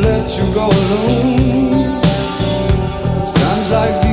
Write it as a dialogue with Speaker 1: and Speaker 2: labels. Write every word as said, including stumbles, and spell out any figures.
Speaker 1: let you go alone. It's times like these